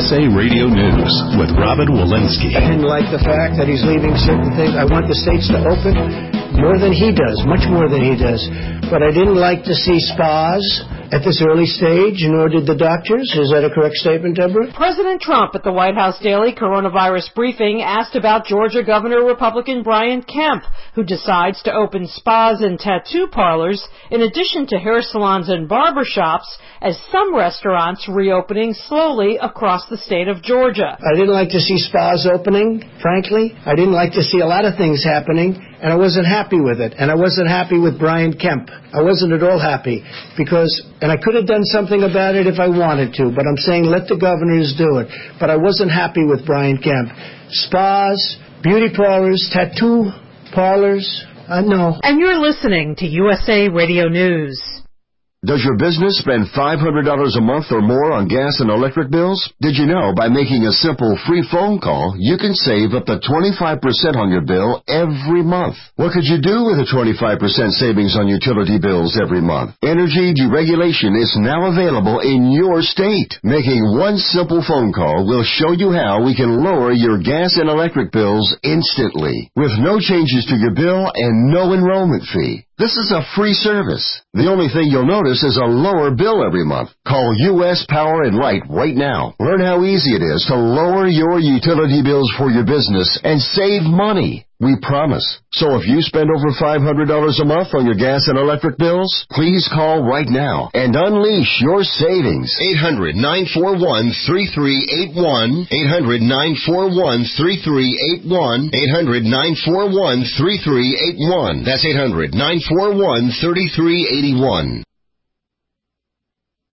USA Radio News with Robin Walensky. I didn't like the fact that he's leaving certain things. I want the states to open more than he does, much more than he does. But I didn't like to see spas at this early stage, nor did the doctors. Is that a correct statement, Deborah? President Trump at the White House Daily Coronavirus Briefing asked about Georgia Governor Republican Brian Kemp, who decides to open spas and tattoo parlors in addition to hair salons and barber shops, as some restaurants reopening slowly across the state of Georgia. I didn't like to see spas opening, frankly. I didn't like to see a lot of things happening, and I wasn't happy with it. And I wasn't happy with Brian Kemp. I wasn't at all happy because, and I could have done something about it if I wanted to, but I'm saying let the governors do it. But I wasn't happy with Brian Kemp. Spas, beauty parlors, tattoo parlors, no. And you're listening to USA Radio News. Does your business spend $500 a month or more on gas and electric bills? Did you know by making a simple free phone call, you can save up to 25% on your bill every month? What could you do with a 25% savings on utility bills every month? Energy deregulation is now available in your state. Making one simple phone call will show you how we can lower your gas and electric bills instantly, with no changes to your bill and no enrollment fee. This is a free service. The only thing you'll notice is a lower bill every month. Call U.S. Power and Light right now. Learn how easy it is to lower your utility bills for your business and save money. We promise. So if you spend over $500 a month on your gas and electric bills, please call right now and unleash your savings. 800-941-3381. 800-941-3381. 800-941-3381. That's 800-941-3381.